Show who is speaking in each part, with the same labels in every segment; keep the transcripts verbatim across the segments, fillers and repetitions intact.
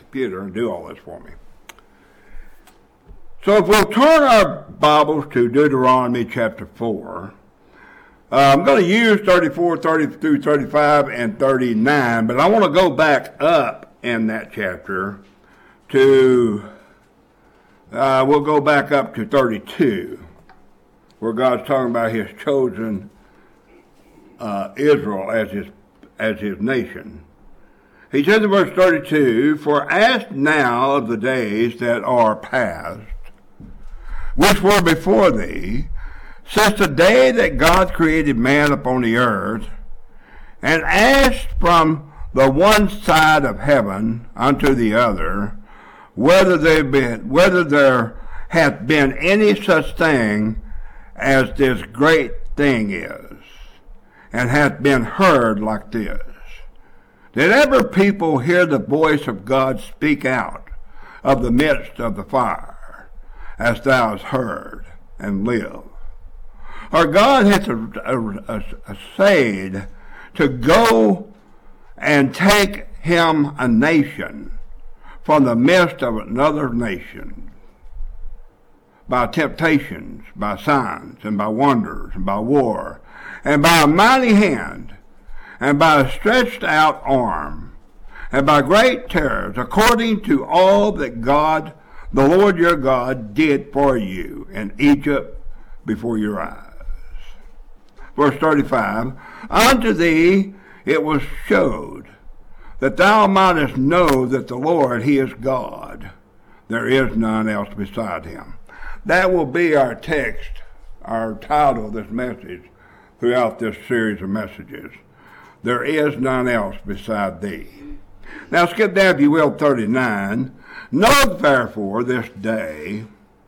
Speaker 1: computer and do all this for me. So if we'll turn our Bibles to Deuteronomy chapter four, uh, I'm going to use thirty-four, thirty through thirty-five, and thirty-nine, but I want to go back up in that chapter to, uh, we'll go back up to thirty-two, where God's talking about his chosen uh, Israel as his, as his nation. He says in verse thirty-two, "For ask now of the days that are past, which were before thee, since the day that God created man upon the earth, and asked from the one side of heaven unto the other, whether there been, whether there hath been any such thing as this great thing is, and hath been heard like this. Did ever people hear the voice of God speak out of the midst of the fire, as thou hast heard, and live? Or God hath essayed to go and take him a nation from the midst of another nation, by temptations, by signs, and by wonders, and by war, and by a mighty hand, and by a stretched out arm, and by great terrors, according to all that God, the Lord your God, did for you in Egypt before your eyes." Verse thirty-five, "Unto thee it was showed, that thou mightest know that the Lord, he is God. There is none else beside him." That will be our text, our title of this message, throughout this series of messages. There is none else beside thee. Now skip down, if you will, thirty-nine. "Know therefore this day,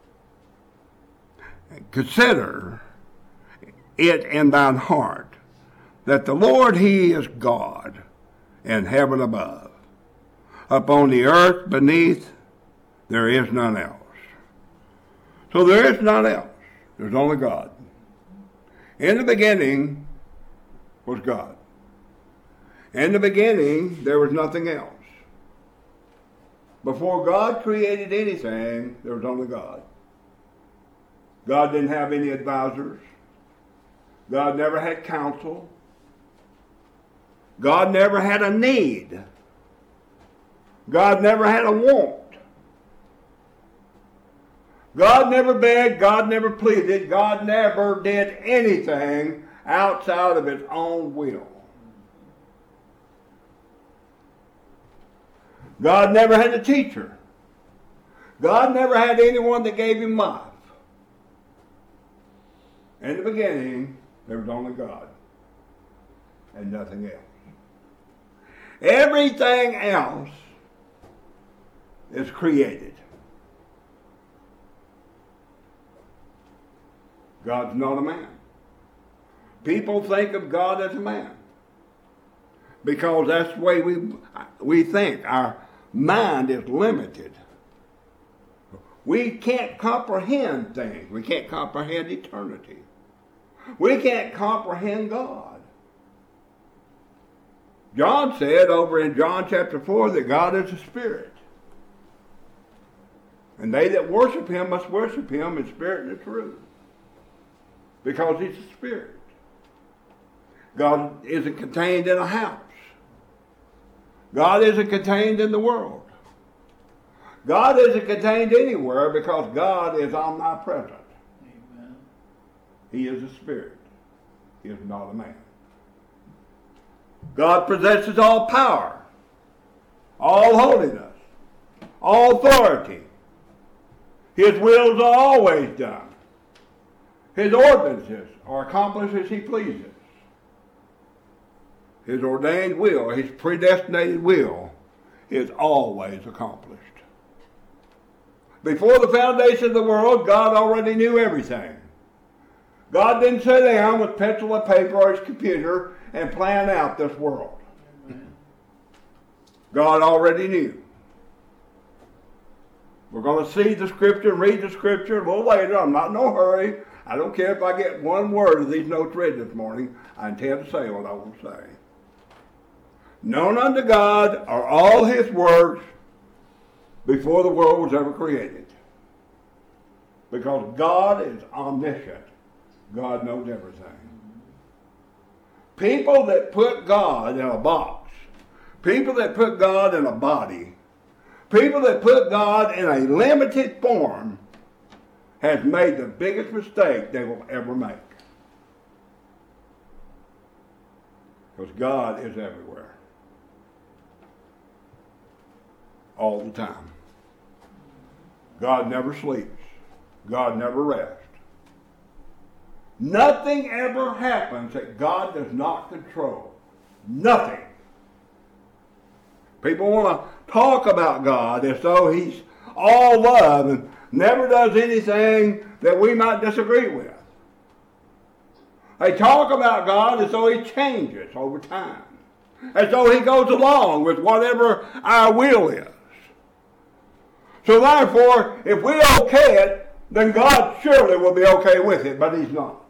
Speaker 1: consider it in thine heart, that the Lord, he is God, in heaven above. Upon the earth beneath, there is none else." So there is none else. There's only God. In the beginning was God. In the beginning, there was nothing else. Before God created anything, there was only God. God didn't have any advisors. God never had counsel. God never had a need. God never had a want. God never begged. God never pleaded. God never did anything outside of his own will. God never had a teacher. God never had anyone that gave him life. In the beginning, there was only God and nothing else. Everything else is created. God's not a man. People think of God as a man because that's the way we we think. Our mind is limited. We can't comprehend things. We can't comprehend eternity. We can't comprehend God. John said over in John chapter four that God is a spirit. And they that worship him must worship him in spirit and in truth. Because he's a spirit. God isn't contained in a house. God isn't contained in the world. God isn't contained anywhere because God is omnipresent. Amen. He is a spirit. He is not a man. God possesses all power, all holiness, all authority. His wills are always done. His ordinances are accomplished as he pleases. His ordained will, his predestinated will, is always accomplished. Before the foundation of the world, God already knew everything. God didn't sit down with pencil and paper or his computer and plan out this world. Amen. God already knew. We're going to see the scripture and read the scripture a little later. I'm not in no hurry. I don't care if I get one word of these notes read this morning. I intend to say what I want to say. Known unto God are all his works before the world was ever created. Because God is omniscient. God knows everything. People that put God in a box, people that put God in a body, people that put God in a limited form has made the biggest mistake they will ever make. Because God is everywhere. All the time. God never sleeps. God never rests. Nothing ever happens that God does not control. Nothing. People want to talk about God as though He's all love and never does anything that we might disagree with. They talk about God as though He changes over time. As though He goes along with whatever our will is. So therefore, if we okay it, then God surely will be okay with it, but He's not.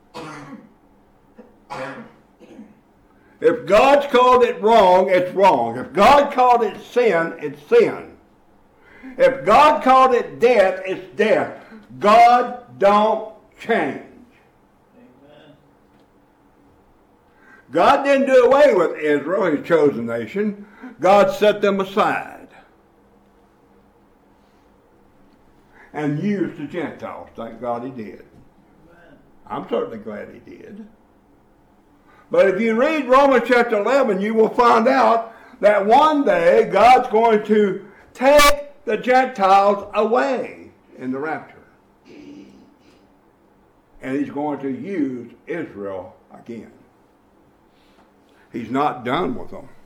Speaker 1: If God's called it wrong, it's wrong. If God called it sin, it's sin. If God called it death, it's death. God don't change. Amen. God didn't do away with Israel, His chosen nation. God set them aside and used the Gentiles. Thank God He did. Amen. I'm certainly glad He did. But if you read Romans chapter eleven, you will find out that one day God's going to take the Gentiles away in the rapture. And He's going to use Israel again. He's not done with them.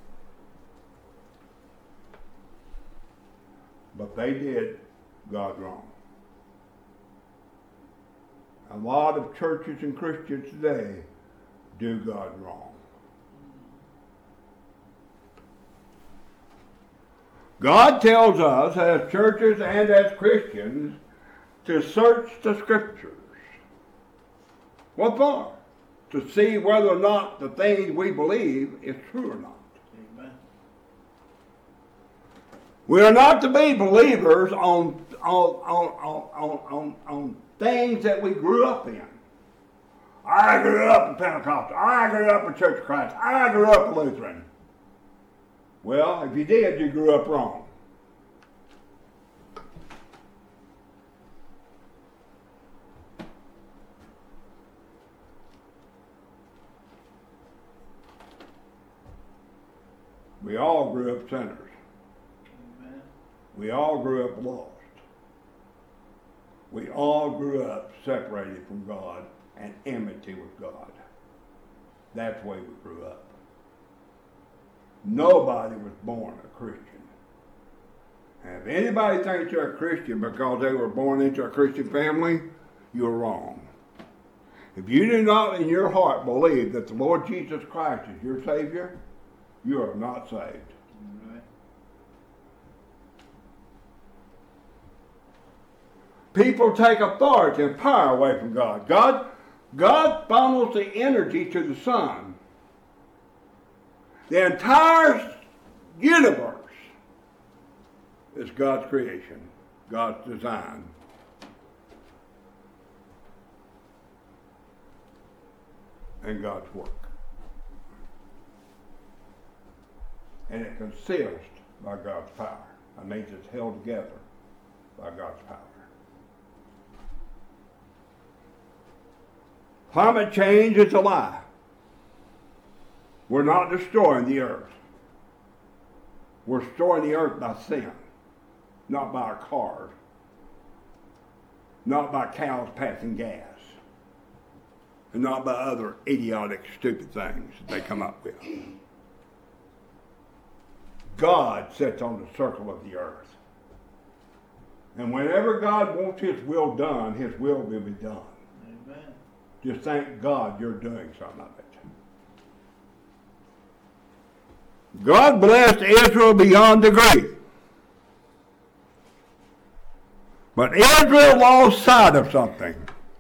Speaker 1: But they did God wrong. A lot of churches and Christians today do God wrong. God tells us as churches and as Christians to search the Scriptures. What for? To see whether or not the things we believe is true or not. Amen. We are not to be believers on, on, on, on, on, on things that we grew up in. I grew up in Pentecostal. I grew up in Church of Christ. I grew up in Lutheran. Well, if you did, you grew up wrong. We all grew up sinners. Amen. We all grew up lost. We all grew up separated from God and enmity with God. That's the way we grew up. Nobody was born a Christian. And if anybody thinks they're a Christian because they were born into a Christian family, you're wrong. If you do not in your heart believe that the Lord Jesus Christ is your Savior, you are not saved. Right. People take authority and power away from God. God God funnels the energy to the sun. The entire universe is God's creation, God's design. And God's work. And it consists by God's power. That means it's held together by God's power. Climate change is a lie. We're not destroying the earth. We're destroying the earth by sin, not by our cars, not by cows passing gas, and not by other idiotic, stupid things that they come up with. God sits on the circle of the earth. And whenever God wants His will done, His will will be done. Amen. Just thank God you're doing some of it. God blessed Israel beyond degree. But Israel lost sight of something.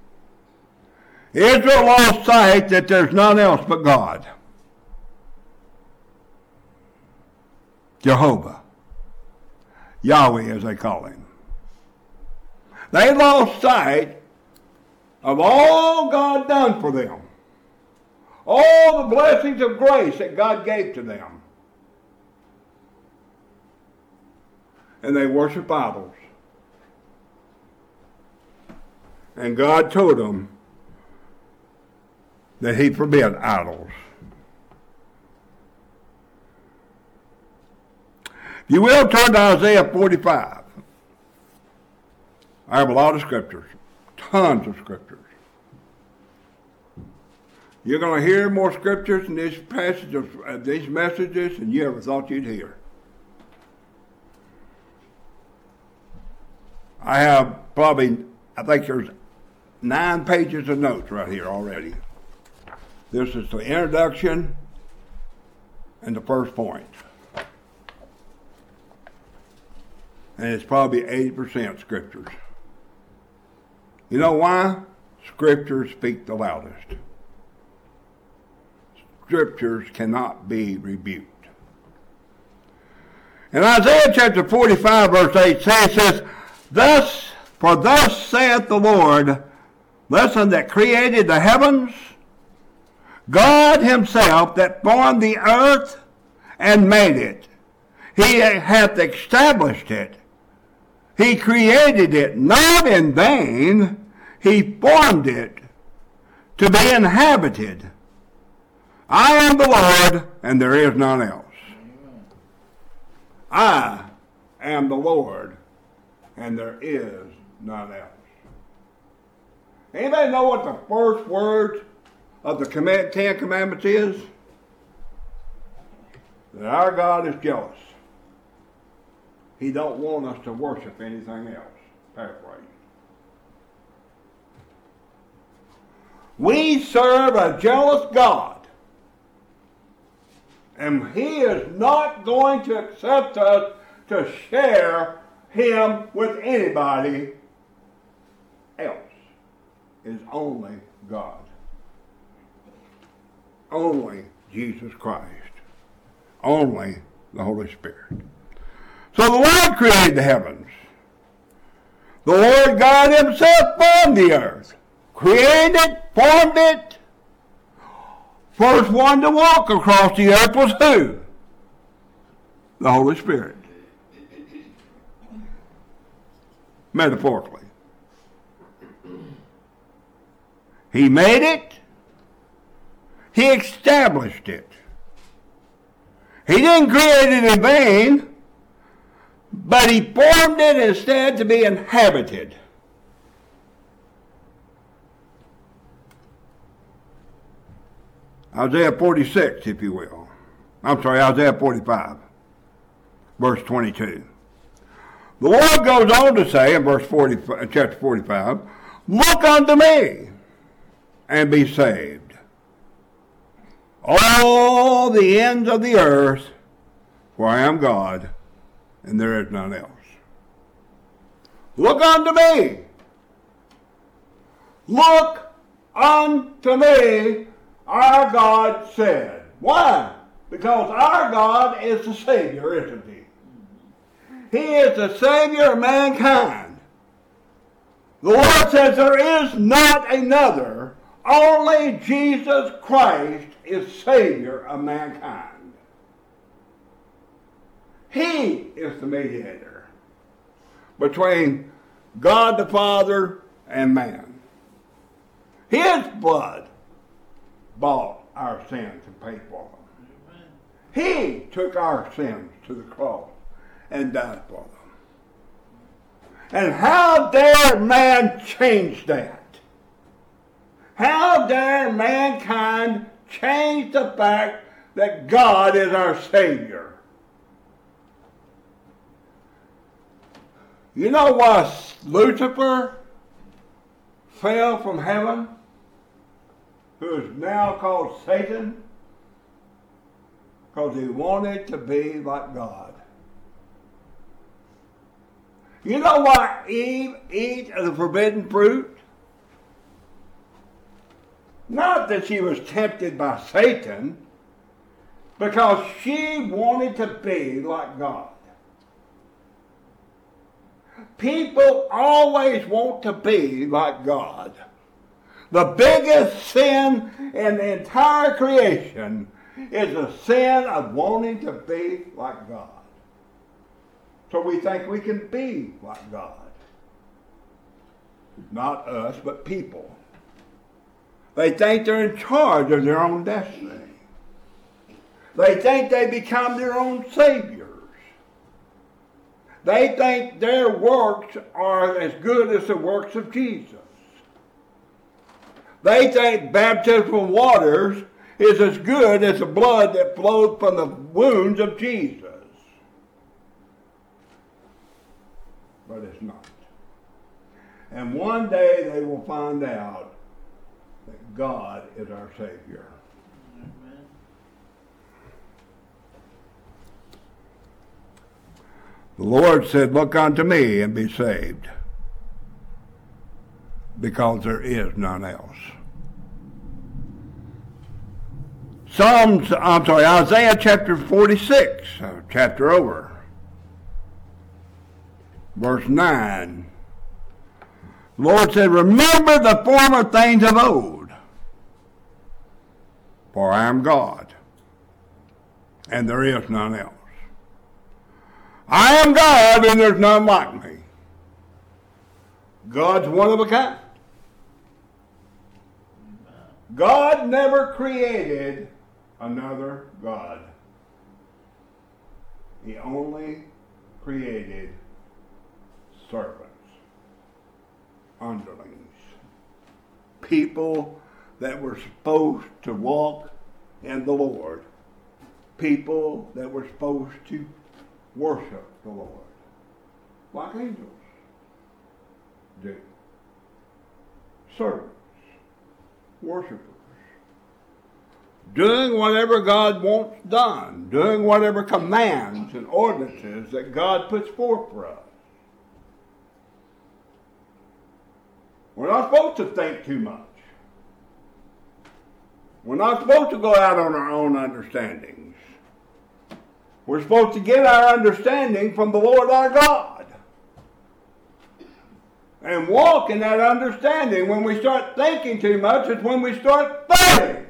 Speaker 1: Israel lost sight that there's none else but God. Jehovah. Yahweh, as they call him. They lost sight of all God done for them. All the blessings of grace that God gave to them. And they worship idols. And God told them that he forbid idols. If you will, turn to Isaiah forty-five. I have a lot of scriptures, tons of scriptures. You're going to hear more scriptures in this passage of uh, these messages than you ever thought you'd hear. I have probably, I think there's nine pages of notes right here already. This is the introduction and the first point. And it's probably eighty percent scriptures. You know why? Scriptures speak the loudest. Scriptures cannot be rebuked. In Isaiah chapter forty-five, verse eight says, says, Thus, for thus saith the Lord, listen, that created the heavens, God himself that formed the earth and made it. He hath established it. He created it not in vain. He formed it to be inhabited. I am the Lord, and there is none else. I am the Lord, and there is none else. Anybody know what the first word of the command, Ten Commandments is? That our God is jealous. He don't want us to worship anything else. Paraphrase. We serve a jealous God. And he is not going to accept us to share him with anybody else. It is only God. Only Jesus Christ. Only the Holy Spirit. So the Lord created the heavens. The Lord God himself formed the earth. Created, formed it. First one to walk across the earth was who? The Holy Spirit. Metaphorically. He made it. He established it. He didn't create it in vain, but he formed it instead to be inhabited. Isaiah forty-six, if you will. I'm sorry, Isaiah forty-five, verse twenty-two. The Lord goes on to say in verse forty, chapter forty-five, Look unto me and be saved, all the ends of the earth, for I am God, and there is none else. Look unto me. Look unto me, our God said. Why? Because our God is the Savior, isn't he? He is the Savior of mankind. The Lord says there is not another. Only Jesus Christ is Savior of mankind. He is the mediator between God the Father and man. His blood bought our sins and paid for them. He took our sins to the cross and died for them. And how dare man change that? How dare mankind change the fact that God is our Savior? You know why Lucifer fell from heaven, who is now called Satan? Because he wanted to be like God. You know why Eve ate of the forbidden fruit? Not that she was tempted by Satan, because she wanted to be like God. People always want to be like God. The biggest sin in the entire creation is the sin of wanting to be like God. So we think we can be like God. Not us, but people. They think they're in charge of their own destiny. They think they become their own saviors. They think their works are as good as the works of Jesus. They think baptismal waters is as good as the blood that flowed from the wounds of Jesus. But it's not. And one day they will find out that God is our Savior. Amen. The Lord said, "Look unto me and be saved, because there is none else." Psalms, I'm sorry, Isaiah chapter forty-six, uh, chapter over, verse nine. The Lord said, "Remember the former things of old, for I am God, and there is none else. I am God, and there's none like me." God's one of a kind. God never created another God. He only created servants, underlings, people that were supposed to walk in the Lord, people that were supposed to worship the Lord, like angels do. Servants, worshipers, doing whatever God wants done, doing whatever commands and ordinances that God puts forth for us. We're not supposed to think too much. We're not supposed to go out on our own understandings. We're supposed to get our understanding from the Lord our God. And walk in that understanding. When we start thinking too much, it's when we start fighting.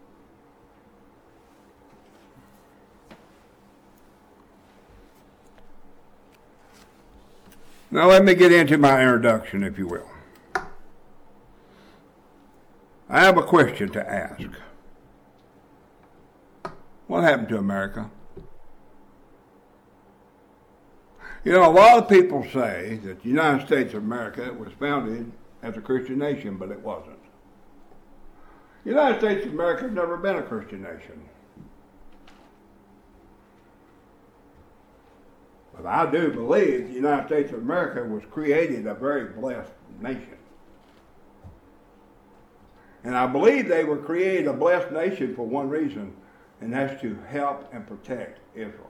Speaker 1: Now let me get into my introduction, if you will. I have a question to ask. What happened to America? You know, a lot of people say that the United States of America was founded as a Christian nation, but it wasn't. The United States of America has never been a Christian nation. But I do believe the United States of America was created a very blessed nation. And I believe they were created a blessed nation for one reason, and that's to help and protect Israel.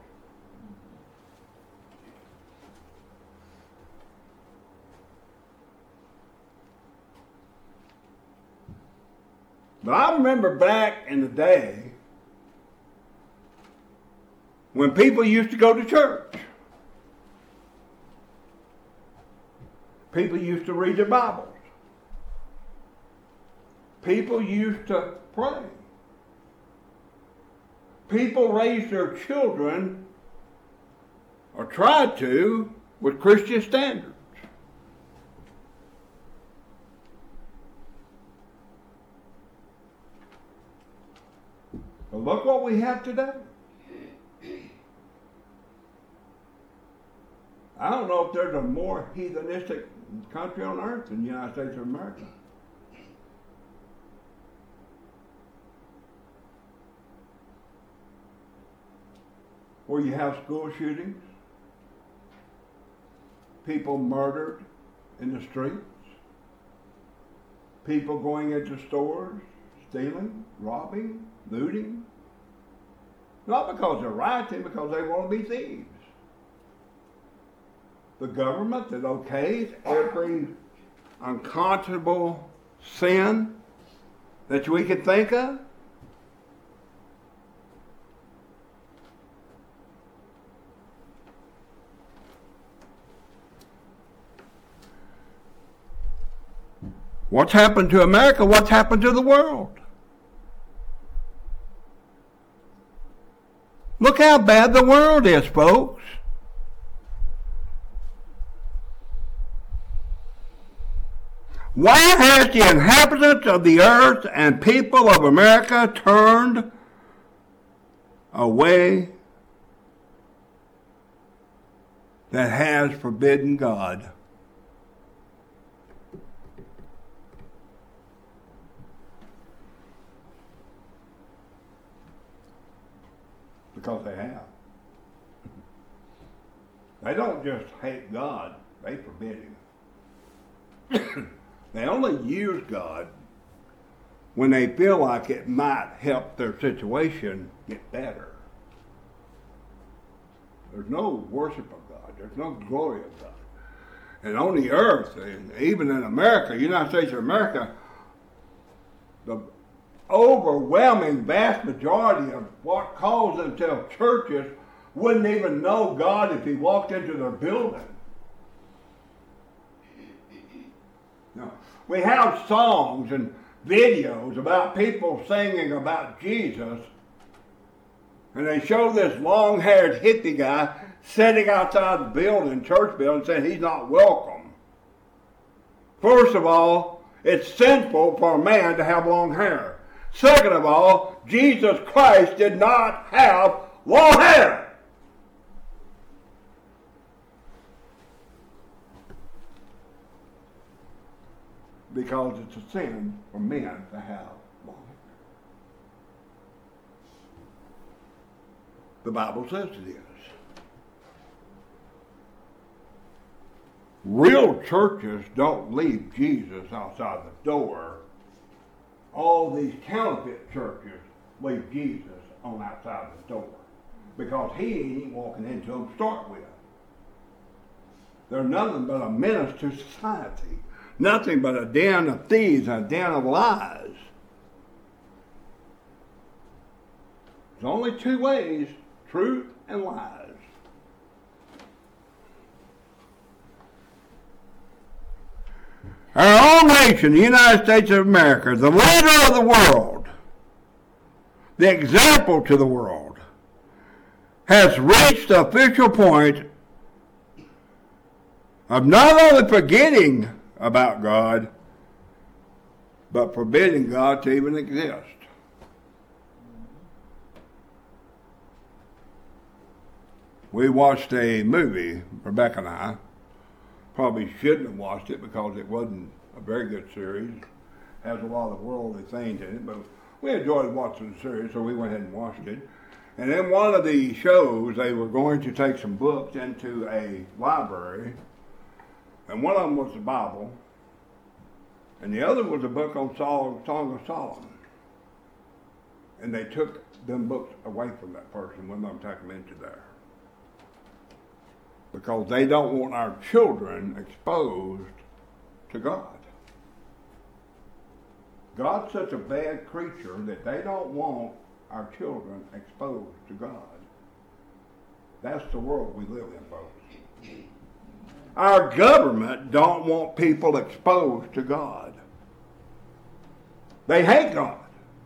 Speaker 1: But I remember back in the day when people used to go to church. People used to read their Bibles. People used to pray. People raised their children, or tried to, with Christian standards. But look what we have today. I don't know if there's a more heathenistic country on earth than the United States of America. Where you have school shootings, people murdered in the streets, people going into stores, stealing, robbing, looting. Not because they're rioting, because they want to be thieves. The government that okays every unconscionable sin that we could think of. What's happened to America? What's happened to the world? Look how bad the world is, folks. Why has the inhabitants of the earth and people of America turned away that has forbidden God? Because they have. They don't just hate God, they forbid Him. They only use God when they feel like it might help their situation get better. There's no worship of God. There's no glory of God. And on the earth, and even in America, United States of America, the overwhelming vast majority of what calls themselves churches wouldn't even know God if He walked into their building. No. We have songs and videos about people singing about Jesus, and they show this long-haired hippie guy sitting outside the building, church building, saying he's not welcome. First of all, it's sinful for a man to have long hair. Second of all, Jesus Christ did not have long hair. Because it's a sin for men to have long hair. The Bible says it is. Real churches don't leave Jesus outside the door. All these counterfeit churches leave Jesus on outside the door because He ain't walking into them to start with. They're nothing but a menace to society. Nothing but a den of thieves and a den of lies. There's only two ways, truth and lies. Our own nation, the United States of America, the leader of the world, the example to the world, has reached the official point of not only forgetting about God, but forbidding God to even exist. We watched a movie, Rebecca and I. Probably shouldn't have watched it because it wasn't a very good series. It has a lot of worldly things in it, but we enjoyed watching the series, so we went ahead and watched it. And in one of the shows, they were going to take some books into a library, and one of them was the Bible, and the other was a book on Song of Solomon. And they took them books away from that person, wouldn't let them take them into there. Because they don't want our children exposed to God. God's such a bad creature that they don't want our children exposed to God. That's the world we live in, folks. Our government don't want people exposed to God. They hate God.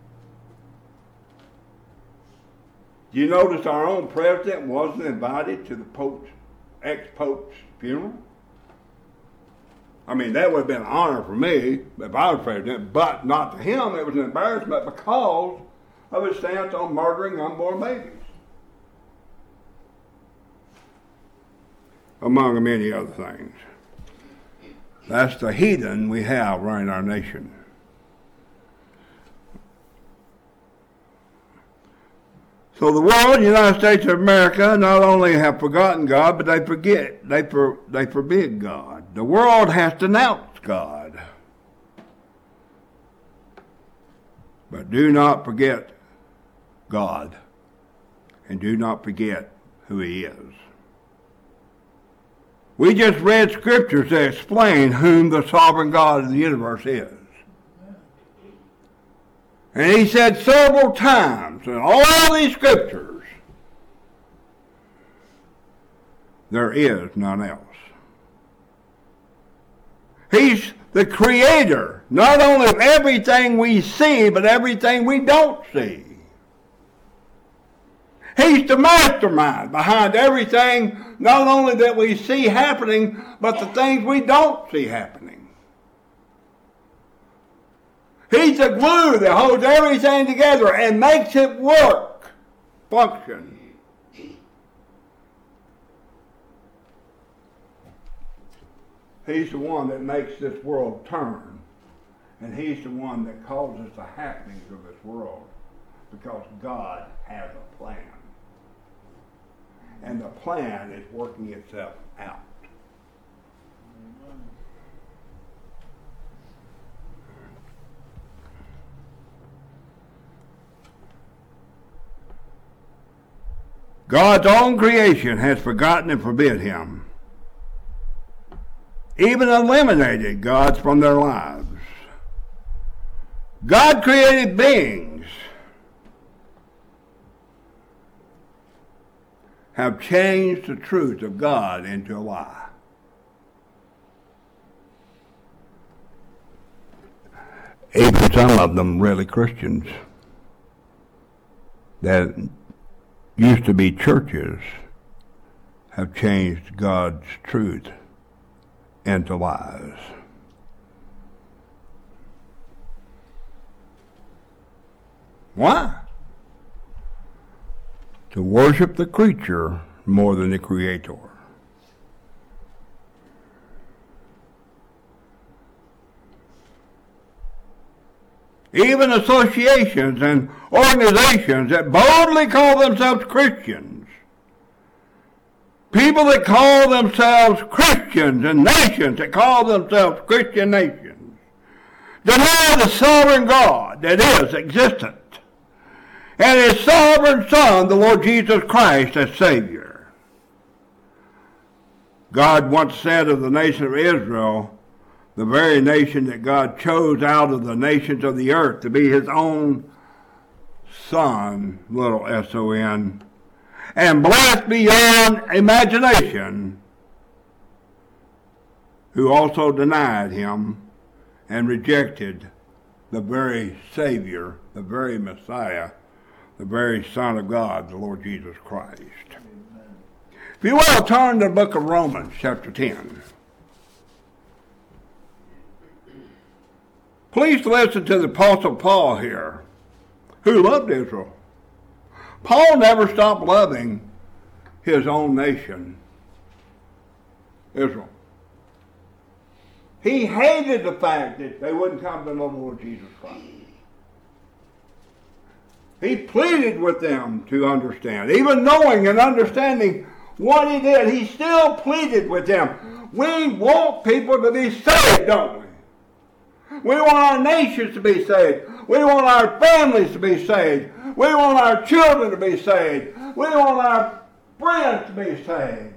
Speaker 1: Do you notice our own president wasn't invited to the Pope's ex-Pope's funeral? I mean, that would have been an honor for me if I was president, but not to him. It was an embarrassment because of his stance on murdering unborn babies, among many other things. That's the heathen we have running our nation. So the world, the United States of America, not only have forgotten God, but they forget, they for, they forbid God. The world has denounced God. But do not forget God, and do not forget who He is. We just read scriptures that explain whom the sovereign God of the universe is. And He said several times in all these scriptures, there is none else. He's the creator, not only of everything we see, but everything we don't see. He's the mastermind behind everything, not only that we see happening, but the things we don't see happening. He's the glue that holds everything together and makes it work, function. He's the one that makes this world turn. And he's the one that causes the happenings of this world. Because God has a plan. And the plan is working itself out. God's own creation has forgotten and forbid him. Even eliminated gods from their lives. God created beings have changed the truth of God into a lie. Even some of them really Christians that used to be churches have changed God's truth into lies. Why? To worship the creature more than the creator. Even associations and organizations that boldly call themselves Christians, people that call themselves Christians and nations that call themselves Christian nations, deny the sovereign God that is existent and his sovereign Son, the Lord Jesus Christ, as Savior. God once said of the nation of Israel, the very nation that God chose out of the nations of the earth to be his own Son, little S O N, and blessed beyond imagination, who also denied him and rejected the very Savior, the very Messiah, the very Son of God, the Lord Jesus Christ. Amen. If you will, turn to the book of Romans, chapter ten. Please listen to the Apostle Paul here, who loved Israel. Paul never stopped loving his own nation, Israel. He hated the fact that they wouldn't come to know the Lord Jesus Christ. He pleaded with them to understand. Even knowing and understanding what he did, he still pleaded with them. We want people to be saved, don't we? We want our nations to be saved. We want our families to be saved. We want our children to be saved. We want our friends to be saved.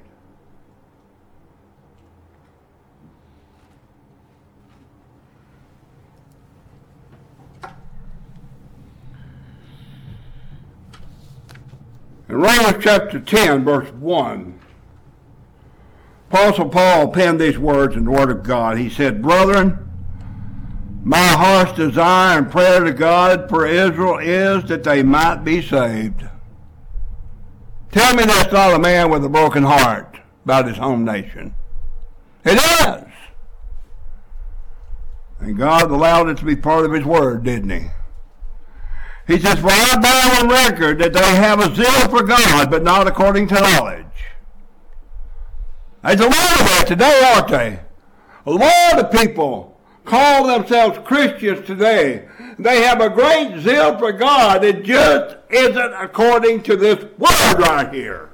Speaker 1: In Romans chapter ten, verse one, Apostle Paul penned these words in the Word of God. He said, "Brethren, my heart's desire and prayer to God for Israel is that they might be saved." Tell me that's not a man with a broken heart about his home nation. It is. And God allowed it to be part of his word, didn't he? He says, "For I bear on record that they have a zeal for God, but not according to knowledge." There's a lot of that today, aren't they? A lot of people call themselves Christians today. They have a great zeal for God. It just isn't according to this word right here.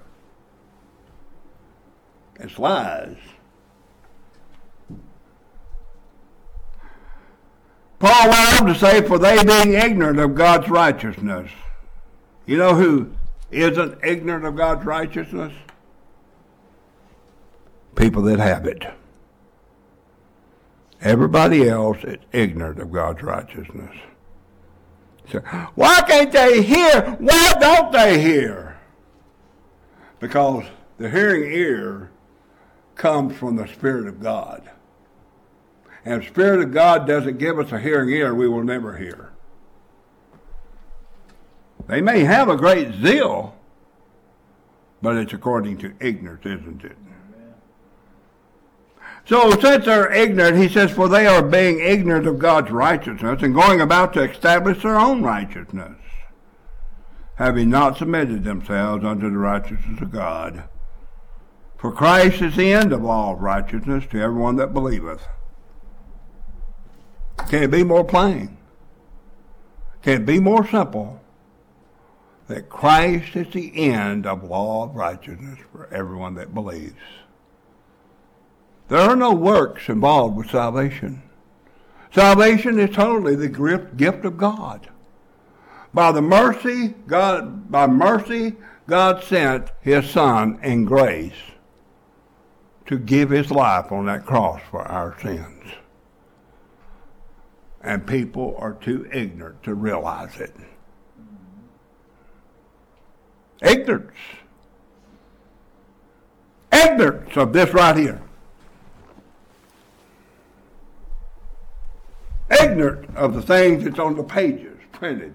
Speaker 1: It's lies. Paul went on to say, "For they being ignorant of God's righteousness." You know who isn't ignorant of God's righteousness? People that have it. Everybody else is ignorant of God's righteousness. So, why can't they hear? Why don't they hear? Because the hearing ear comes from the Spirit of God. And the Spirit of God doesn't give us a hearing ear, we will never hear. They may have a great zeal, but it's according to ignorance, isn't it? So since they're ignorant, he says, for they are being ignorant of God's righteousness and going about to establish their own righteousness, having not submitted themselves unto the righteousness of God. For Christ is the end of all righteousness to everyone that believeth. Can it be more plain? Can it be more simple? That Christ is the end of law of righteousness for everyone that believes. There are no works involved with salvation. Salvation is totally the gift of God. By the mercy, God, by mercy, God sent His Son in grace to give His life on that cross for our sins. And people are too ignorant to realize it. Ignorance. Ignorance of this right here. Ignorant of the things that's on the pages printed.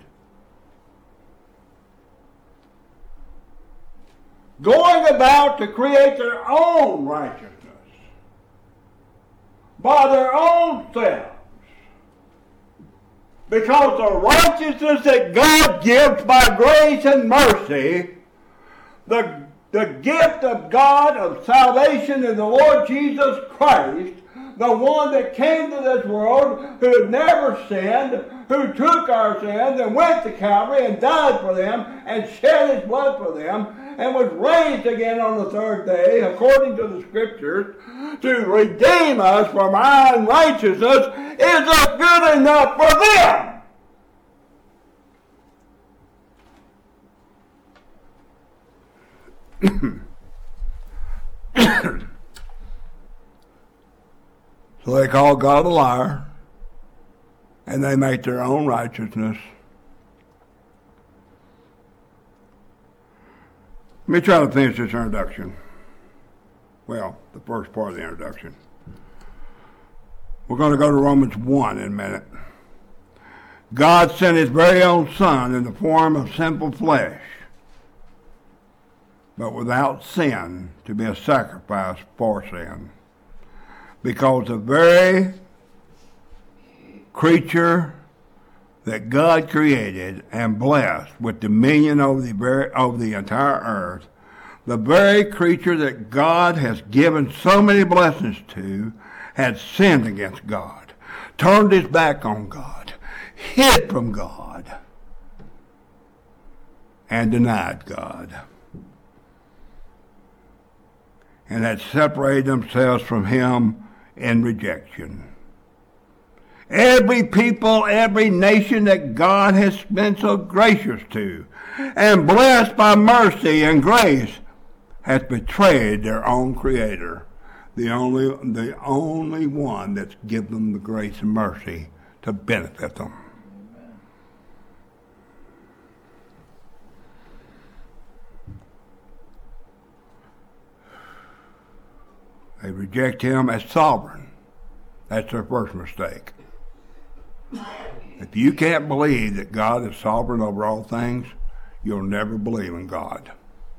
Speaker 1: Going about to create their own righteousness by their own selves. Because the righteousness that God gives by grace and mercy, the, the gift of God of salvation in the Lord Jesus Christ, the one that came to this world, who had never sinned, who took our sins and went to Calvary and died for them and shed His blood for them and was raised again on the third day, according to the Scriptures, to redeem us from our unrighteousness, is not good enough for them. So they call God a liar, and they make their own righteousness. Let me try to finish this introduction. Well, the first part of the introduction. We're going to go to Romans one in a minute. God sent His very own Son in the form of sinful flesh, but without sin, to be a sacrifice for sin. Because the very creature that God created and blessed with dominion over the very, over the entire earth, the very creature that God has given so many blessings to, had sinned against God, turned his back on God, hid from God, and denied God, and had separated themselves from Him in rejection. Every people, every nation that God has been so gracious to and blessed by mercy and grace has betrayed their own Creator, the only, the only one that's given them the grace and mercy to benefit them. They reject Him as sovereign. That's their first mistake. If you can't believe that God is sovereign over all things, you'll never believe in God.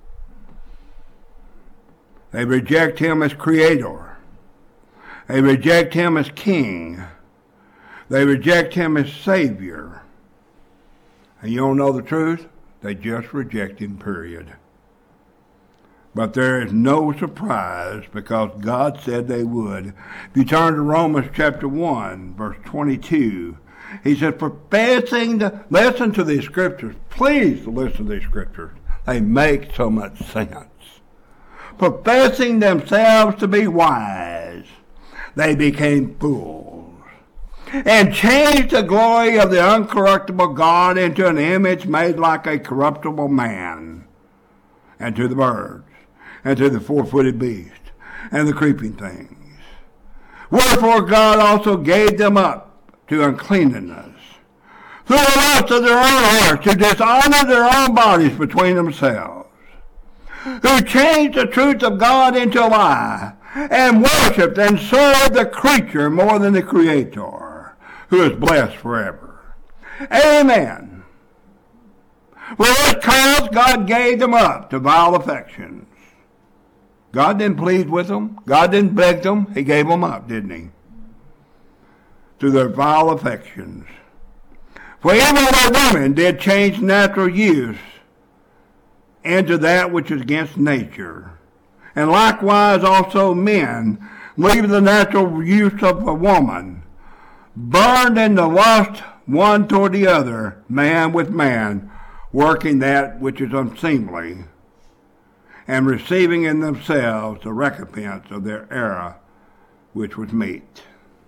Speaker 1: They reject Him as Creator. They reject Him as King. They reject Him as Savior. And you don't know the truth? They just reject Him, period. But there is no surprise because God said they would. If you turn to Romans chapter one, verse twenty-two, he said, professing to listen to these scriptures, please listen to these scriptures. They make so much sense. Professing themselves to be wise, they became fools, and changed the glory of the uncorruptible God into an image made like a corruptible man, and to the birds, and to the four-footed beast, and the creeping things. Wherefore God also gave them up to uncleanness, through the lust of their own hearts, to dishonor their own bodies between themselves, who changed the truth of God into a lie, and worshiped and served the creature more than the Creator, who is blessed forever. Amen. For this cause God gave them up to vile affections. God didn't plead with them. God didn't beg them. He gave them up, didn't he? To their vile affections. For even the women did change natural use into that which is against nature. And likewise also men, leaving the natural use of a woman, burned in the lust one toward the other, man with man, working that which is unseemly, and receiving in themselves the recompense of their error, which was meet.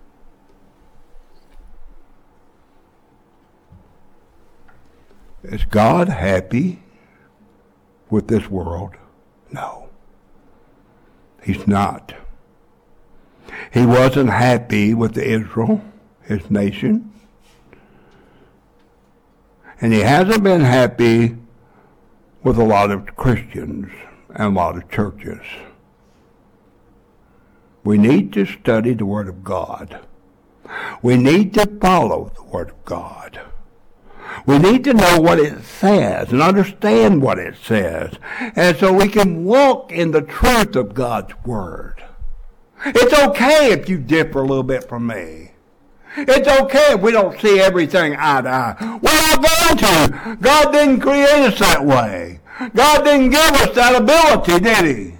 Speaker 1: Is God happy with this world? No. He's not. He wasn't happy with Israel, his nation. And he hasn't been happy with a lot of Christians and a lot of churches. We need to study the Word of God. We need to follow the Word of God. We need to know what it says and understand what it says, and so we can walk in the truth of God's Word. It's okay if you differ a little bit from me. It's okay if we don't see everything eye to eye. We're not going to. God didn't create us that way. God didn't give us that ability, did he?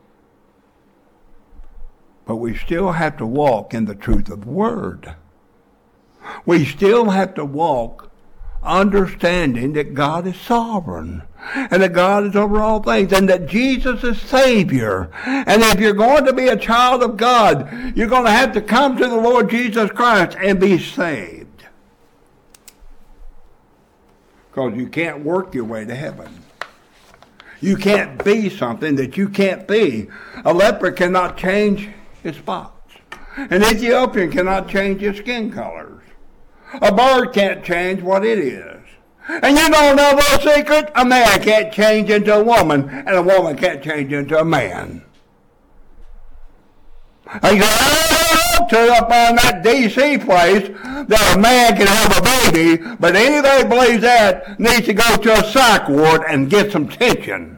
Speaker 1: But we still have to walk in the truth of the Word. We still have to walk understanding that God is sovereign and that God is over all things and that Jesus is Savior. And if you're going to be a child of God, you're going to have to come to the Lord Jesus Christ and be saved. Because you can't work your way to heaven. You can't be something that you can't be. A leper cannot change his spots. An Ethiopian cannot change his skin colors. A bird can't change what it is. And you don't know the secret? A man can't change into a woman, and a woman can't change into a man. And you go, oh, to up on that D C place that a man can have a baby, but anybody believes that needs to go to a psych ward and get some tension.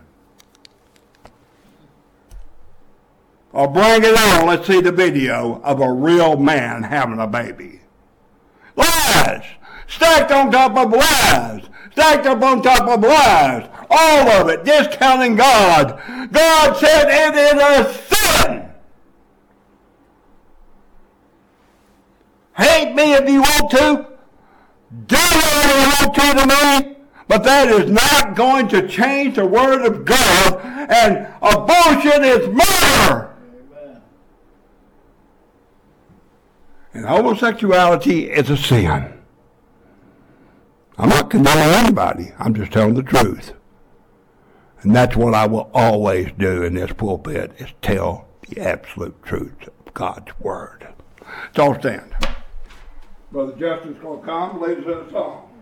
Speaker 1: Or bring it on, let's see the video of a real man having a baby. Lies! Stacked on top of lies! Stacked up on top of lies! All of it, discounting God. God said it is a sin! Hate me if you want to. Do whatever you want to to me. But that is not going to change the Word of God. And abortion is murder! And homosexuality is a sin. I'm not condemning anybody. I'm just telling the truth. And that's what I will always do in this pulpit, is tell the absolute truth of God's Word. So stand. Brother Justin's going to come and lead us in a song.